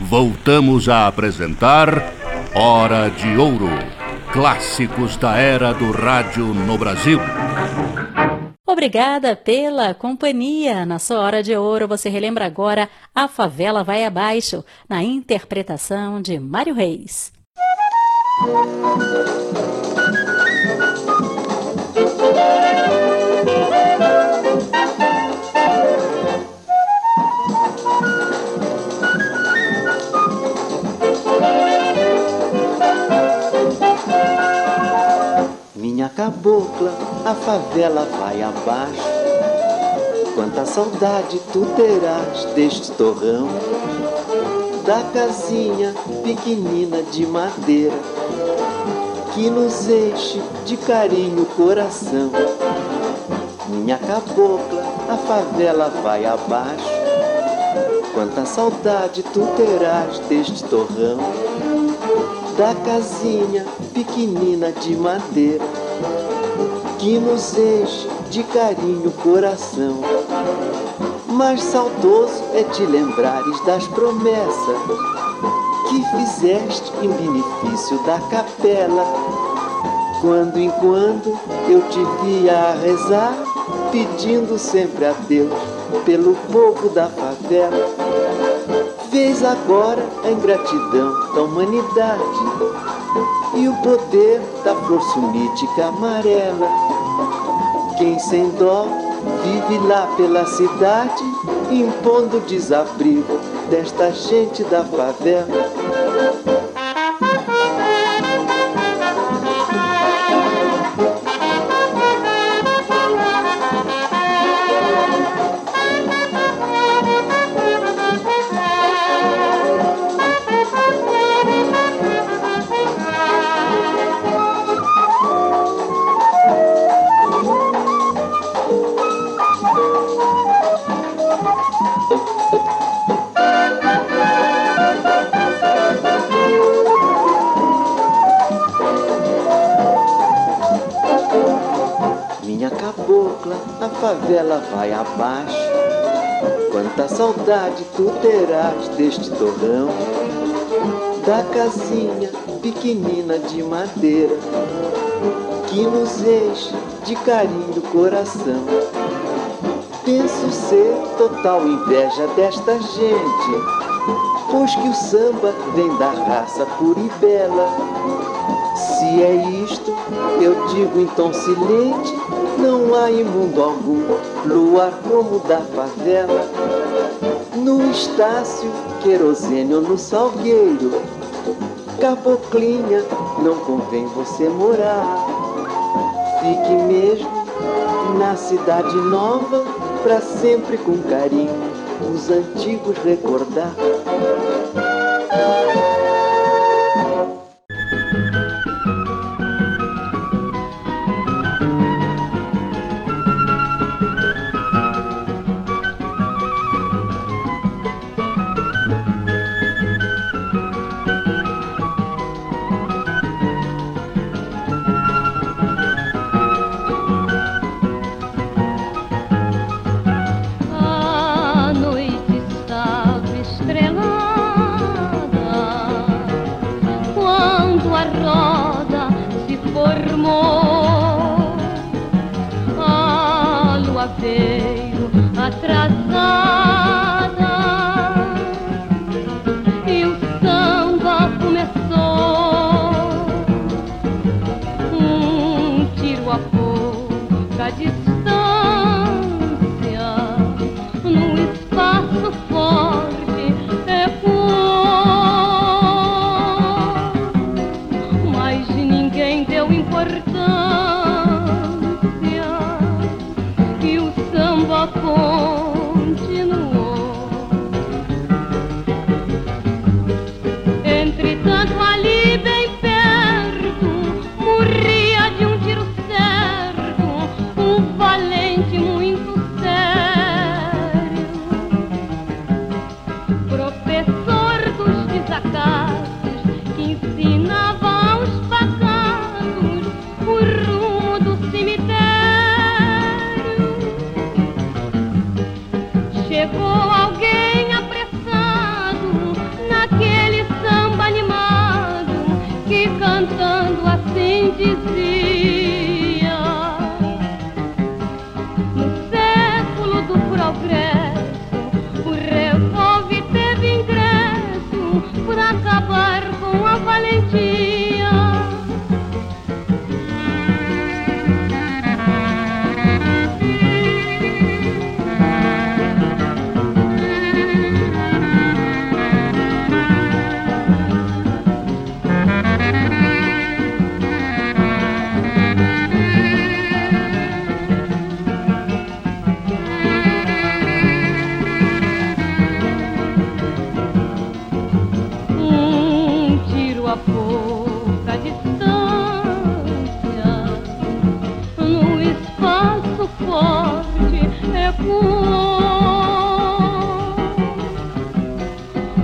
voltamos a apresentar Hora de Ouro, clássicos da era do rádio no Brasil. Obrigada pela companhia. Na sua Hora de Ouro você relembra agora A Favela Vai Abaixo, na interpretação de Mário Reis. Minha cabocla, a favela vai abaixo. Quanta saudade tu terás deste torrão, da casinha pequenina de madeira que nos enche de carinho o coração. Minha cabocla, a favela vai abaixo. Quanta saudade tu terás deste torrão, da casinha pequenina de madeira que nos enche de carinho o coração. Mas saudoso é te lembrares das promessas que fizeste em benefício da capela. Quando em quando eu te via a rezar, pedindo sempre a Deus pelo povo da favela. Vês agora a ingratidão da humanidade e o poder da flor sunítica amarela. Quem sem dó vive lá pela cidade, impondo o desabrigo desta gente da favela. A favela vai abaixo. Quanta saudade tu terás deste torrão, da casinha pequenina de madeira que nos enche de carinho o coração. Penso ser total inveja desta gente, pois que o samba vem da raça pura e bela. Se é isto, eu digo em tom silente, não há imundo algum luar como da favela. No Estácio, querosene ou no Salgueiro, caboclinha, não convém você morar. Fique mesmo na cidade nova, pra sempre com carinho os antigos recordar.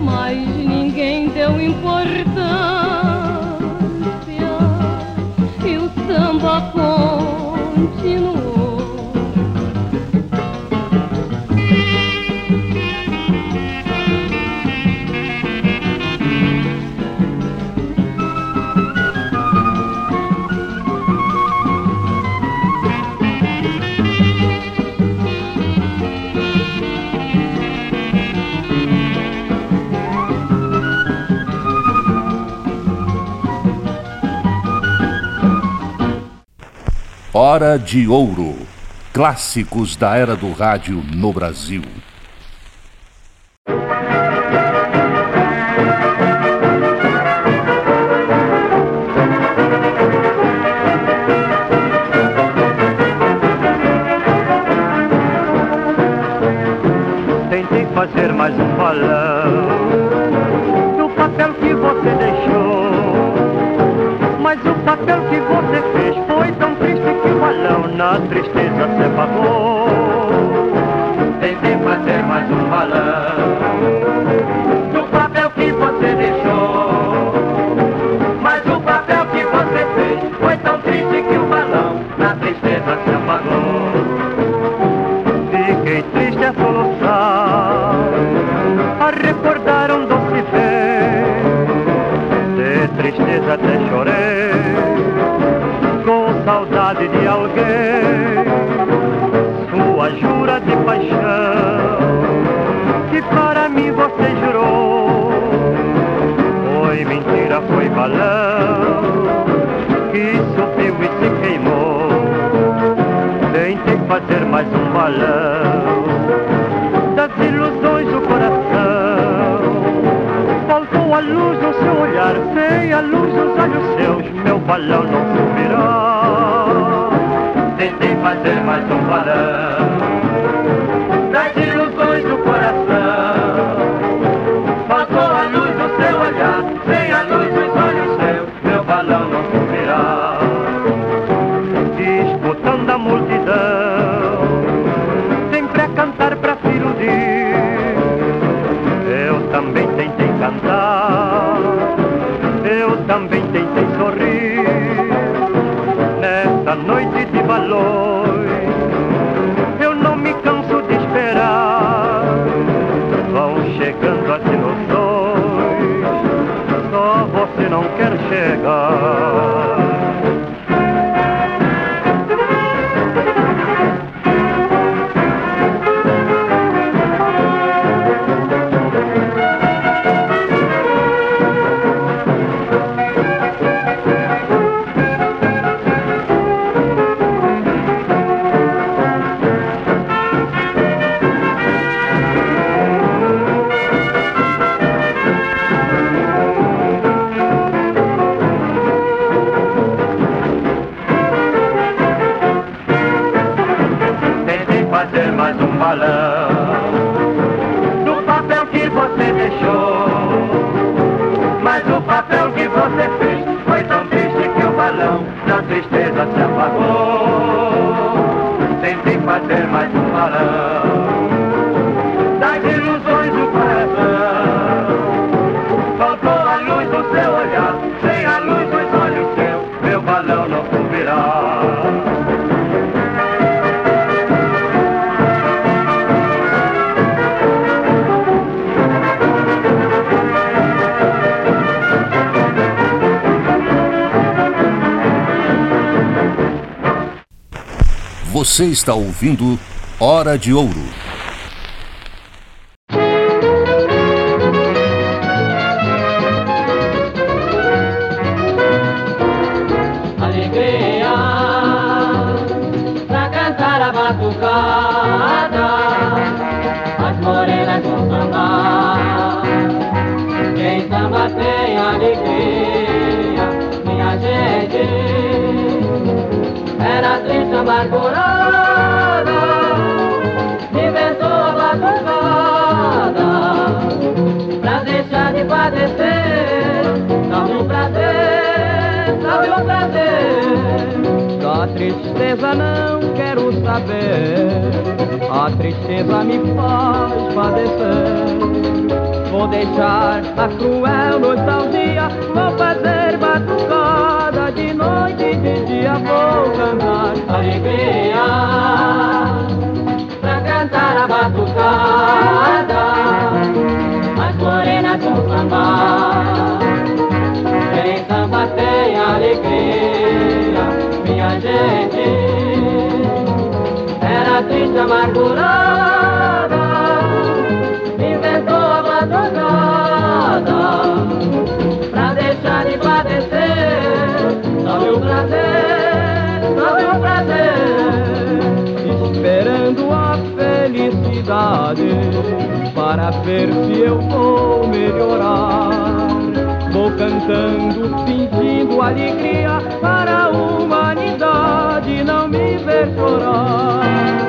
mas ninguém deu importância e o samba continuou. Hora de Ouro. Clássicos da era do rádio no Brasil. Tentei fazer mais um balão do papel que você deixou, mas o papel que você fez foi tão triste que o balão na tristeza se apagou. Tentei fazer mais um balão do papel que você deixou, mas o papel que você fez foi tão triste que o balão na tristeza se apagou. Fiquei triste a soluçar, a recordar um doce vez, de tristeza até chorei, com saudade de alguém. Sua jura de paixão, que para mim você jurou, foi mentira, foi balão, que subiu e se queimou. Tentei fazer mais um balão das ilusões do coração. Faltou a luz no seu olhar, sem a luz nos olhos seus, meu balão não subirá. Tentei fazer mais um balão das ilusões do coração. Faltou a luz no seu olhar, sem a luz nos olhos seus, meu balão não subirá. Escutando a multidão, sempre a cantar pra se iludir, eu também tentei cantar, eu também tentei sorrir. Nessa noite de balões, eu não me canso de esperar. Vão chegando as ilusões, só você não quer chegar. Fazer mais um balão do papel que você deixou, mas o papel que você fez foi tão triste que o balão na tristeza se apagou. Tentei fazer mais um balão das ilusões do coração. Faltou a luz do seu olhar, sem a luz dos olhos seus, meu balão não subirá. Você está ouvindo Hora de Ouro. Alegria pra cantar a batucada, as morenas vão sambar. Quem samba tem alegria, minha gente. Era triste amargurada, inventou a batucada pra deixar de padecer. Salve o prazer, salve o prazer. Da tristeza não quero saber, a tristeza me faz padecer. vou deixar a cruel nostalgia, vou fazer batucada de noite e de dia vou cantar alegria, pra cantar a batucada, as morenas do samba. Quem samba tem alegria, minha gente, era triste amargurada, inventou a batucada, pra deixar de padecer, só meu prazer, só meu prazer, esperando a felicidade, para ver se eu vou melhorar. Vou cantando, fingindo alegria, para a humanidade não me ver chorar.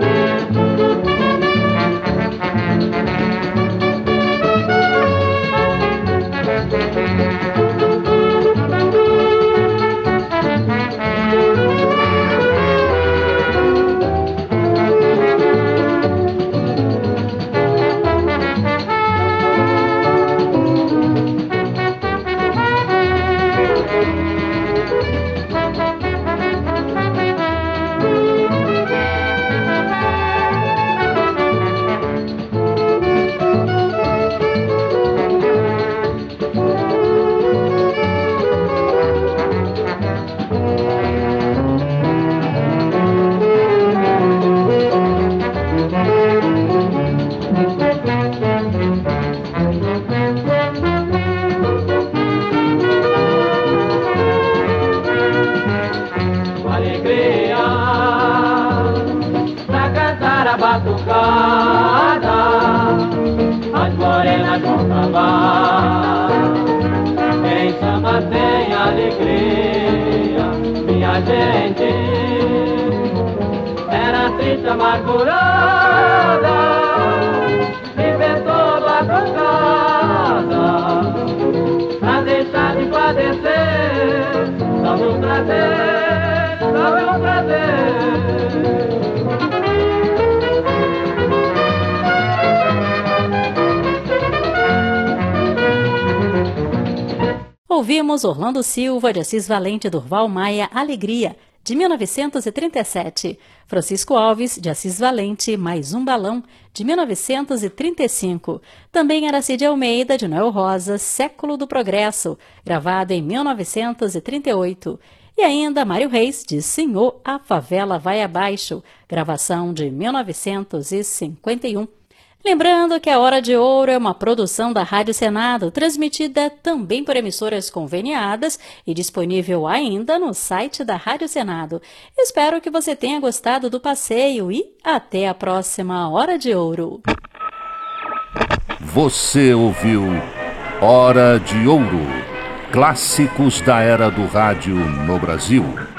Batucada, as morenas vão sambar. Quem samba tem alegria, minha gente, era triste amargurada, inventou batucada, pra deixar de padecer, só meu prazer, só meu prazer. Ouvimos Orlando Silva, de Assis Valente, Durval Maia, Alegria, de 1937. Francisco Alves, de Assis Valente, Mais um Balão, de 1935. Também Aracide Almeida, de Noel Rosa, Século do Progresso, gravado em 1938. E ainda Mário Reis, de Senhor, a Favela Vai Abaixo, gravação de 1951. Lembrando que a Hora de Ouro é uma produção da Rádio Senado, transmitida também por emissoras conveniadas e disponível ainda no site da Rádio Senado. Espero que você tenha gostado do passeio e até a próxima Hora de Ouro. Você ouviu Hora de Ouro, clássicos da era do rádio no Brasil.